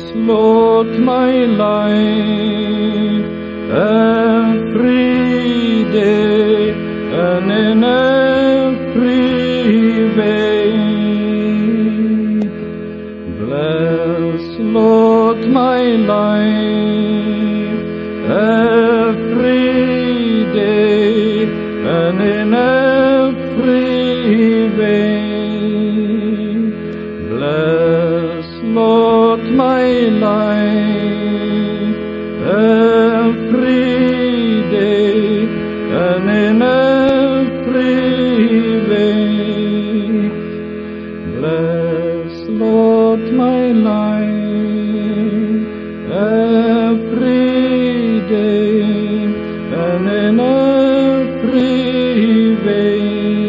Lord, my life every day and in every way. Bless, Lord, my life every day and in every way. Bless, Lord, my life every day and in every way. Bless, Lord, my life every day and in every way.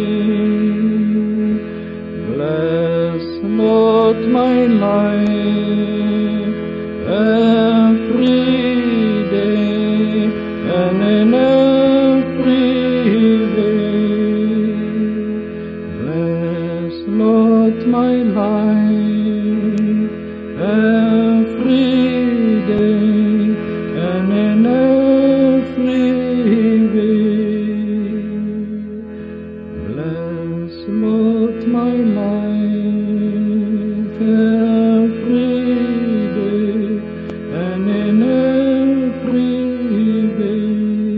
Bless, Lord, my life every day and in every way. Bless, Lord, my life every day and in every way. Bless, Lord, my life every day and in every way.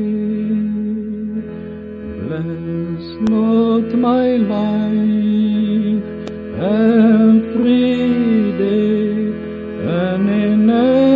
Bless, Lord, my life every day and in every way.